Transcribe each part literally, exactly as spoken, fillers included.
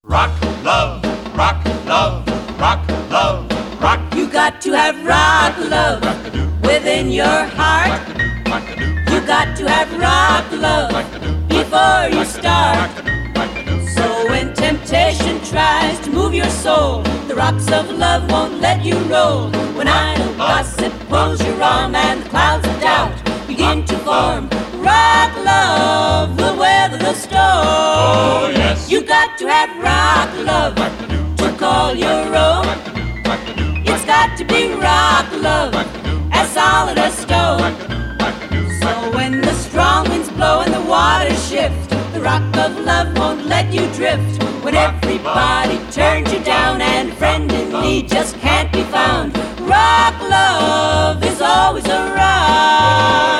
Rock, love, rock, love, rock, love, rock. You got to have rock love within your heart. You got to have rock love before you start. So when temptation tries to move your soul, the rocks of love won't let you roll. When idle gossip pulls your arm and the clouds of doubt begin to form, rock love will weather the storm. Oh, yes. You got to have rock love to call your own. It's got to be rock love, as solid as stone. So when the strong winds blow and the waters shift, the rock of love won't let you drift. When everybody turns you down and a friend in need just can't be found, rock love is always around.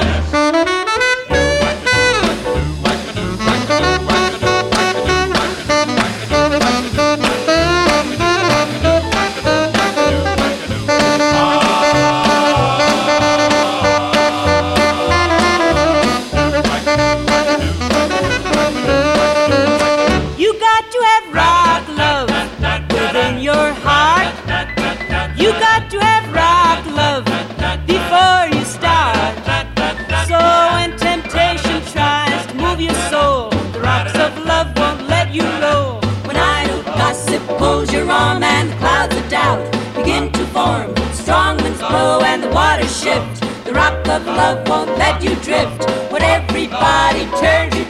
You got to have rock love before you start. So when temptation tries to move your soul, the rocks of love won't let you roll. When idle gossip pulls your arm and the clouds of doubt begin to form, strong winds blow and the waters shift, the rock of love won't let you drift. When everybody turns you